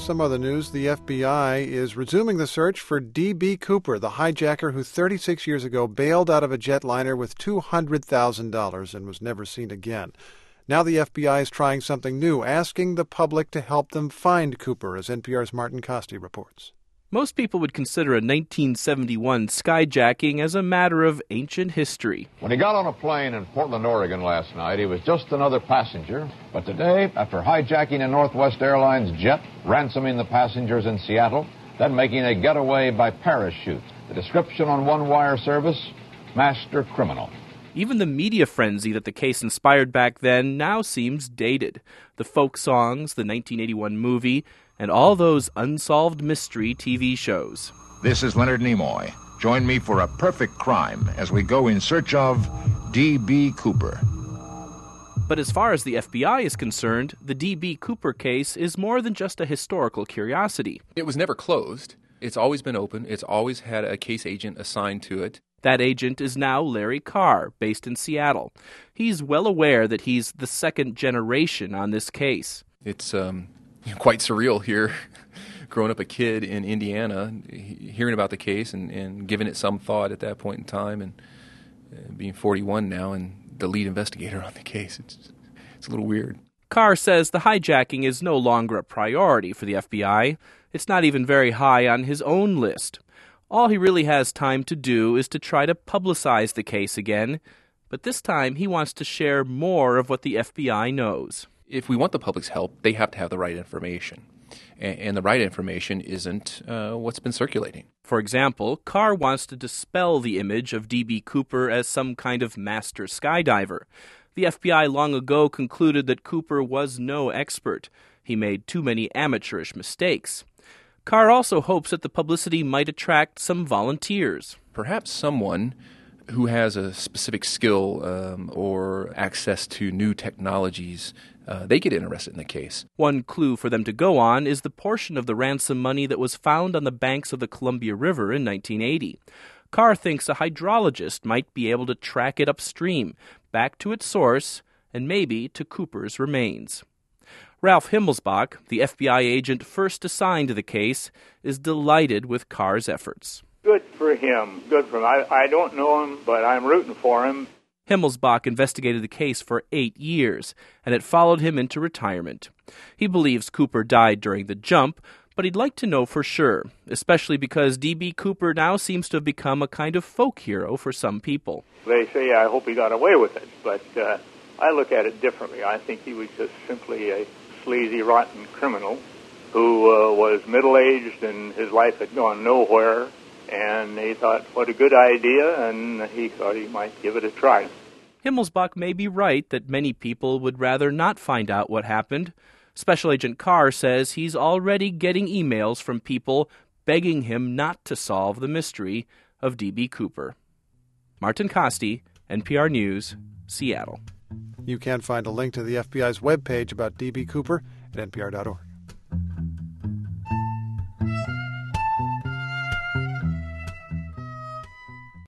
some other news. The FBI is resuming the search for D.B. Cooper, the hijacker who 36 years ago bailed out of a jetliner with $200,000 and was never seen again. Now the FBI is trying something new, asking the public to help them find Cooper, as NPR's Martin Costi reports. Most people would consider a 1971 skyjacking as a matter of ancient history. When he got on a plane in Portland, Oregon last night, he was just another passenger. But today, after hijacking a Northwest Airlines jet, ransoming the passengers in Seattle, then making a getaway by parachute, the description on one wire service, master criminal. Even the media frenzy that the case inspired back then now seems dated. The folk songs, the 1981 movie, and all those unsolved mystery TV shows. This is Leonard Nimoy. Join me for A Perfect Crime as we go in search of D.B. Cooper. But as far as the FBI is concerned, the D.B. Cooper case is more than just a historical curiosity. It was never closed. It's always been open. It's always had a case agent assigned to it. That agent is now Larry Carr, based in Seattle. He's well aware that he's the second generation on this case. It's quite surreal here, growing up a kid in Indiana, hearing about the case and giving it some thought at that point in time, and being 41 now and the lead investigator on the case. It's a little weird. Carr says the hijacking is no longer a priority for the FBI. It's not even very high on his own list. All he really has time to do is to try to publicize the case again, but this time he wants to share more of what the FBI knows. If we want the public's help, they have to have the right information. And the right information isn't what's been circulating. For example, Carr wants to dispel the image of D.B. Cooper as some kind of master skydiver. The FBI long ago concluded that Cooper was no expert. He made too many amateurish mistakes. Carr also hopes that the publicity might attract some volunteers. Perhaps someone who has a specific skill or access to new technologies, they get interested in the case. One clue for them to go on is the portion of the ransom money that was found on the banks of the Columbia River in 1980. Carr thinks a hydrologist might be able to track it upstream, back to its source, and maybe to Cooper's remains. Ralph Himmelsbach, the FBI agent first assigned to the case, is delighted with Carr's efforts. Good for him. Good for him. I don't know him, but I'm rooting for him. Himmelsbach investigated the case for 8 years, and it followed him into retirement. He believes Cooper died during the jump, but he'd like to know for sure, especially because D.B. Cooper now seems to have become a kind of folk hero for some people. They say, I hope he got away with it, but I look at it differently. I think he was just simply a sleazy, rotten criminal who was middle-aged and his life had gone nowhere. And he thought, what a good idea, and he thought he might give it a try. Himmelsbach may be right that many people would rather not find out what happened. Special Agent Carr says he's already getting emails from people begging him not to solve the mystery of D.B. Cooper. Martin Costi, NPR News, Seattle. You can find a link to the FBI's webpage about D.B. Cooper at npr.org.